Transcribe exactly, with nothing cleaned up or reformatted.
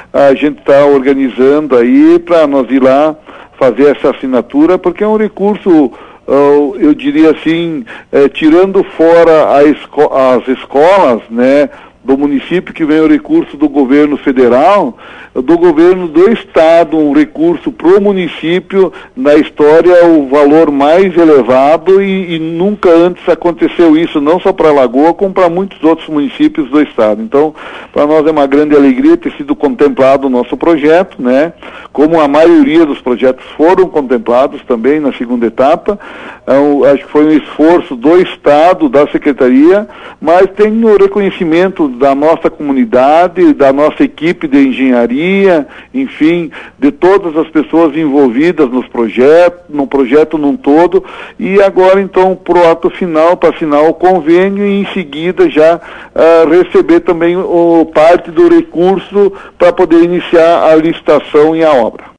a gente está organizando aí para nós ir lá fazer essa assinatura, porque é um recurso, uh, eu diria assim, eh, tirando fora a esco as escolas, né, do município, que vem o recurso do governo federal, do governo do estado, um recurso para o município, na história, o valor mais elevado, e, e nunca antes aconteceu isso, não só para Lagoa, como para muitos outros municípios do estado. Então, para nós é uma grande alegria ter sido contemplado o nosso projeto, né? Como a maioria dos projetos foram contemplados também na segunda etapa. Então, acho que foi um esforço do estado, da secretaria, mas tem o reconhecimento da nossa comunidade, da nossa equipe de engenharia, enfim, de todas as pessoas envolvidas nos projetos, no projeto num todo, e agora então pro ato final, para assinar o convênio e em seguida já uh, receber também o parte do recurso para poder iniciar a licitação e a obra.